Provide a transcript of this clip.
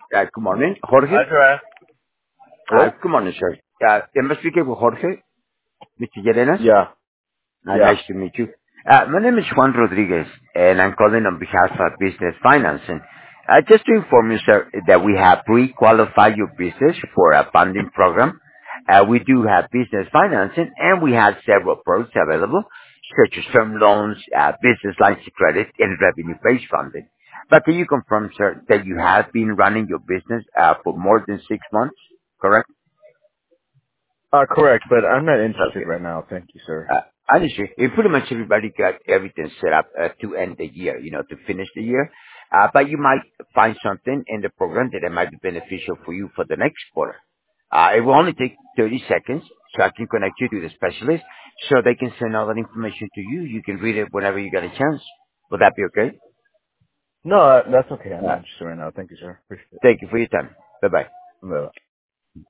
Good morning, Jorge. Hi, Joanne. Hello? Good morning, sir. Am I speaking with Jorge, Mr. Llerenas? Yeah, yeah. Nice to meet you. My name is Juan Rodriguez, and I'm calling on behalf of Business Financing. Just to inform you, sir, that we have pre-qualified your business for a funding program. We do have business financing, and we have several products available, such as term loans, business lines of credit, and revenue-based funding. But can you confirm, sir, that you have been running your business for more than 6 months, correct? Correct, but I'm not interested Okay. right now. Thank you, sir. Honestly, pretty much everybody got everything set up to end the year, to finish the year. But you might find something in the program that might be beneficial for you for the next quarter. It will only take 30 seconds, so I can connect you to the specialist so they can send all that information to you. You can read it whenever you get a chance. Would that be okay? No, that's okay. I'm not Uh, interested right now. Thank you, sir. Appreciate it. Thank you for your time. Bye-bye. Bye.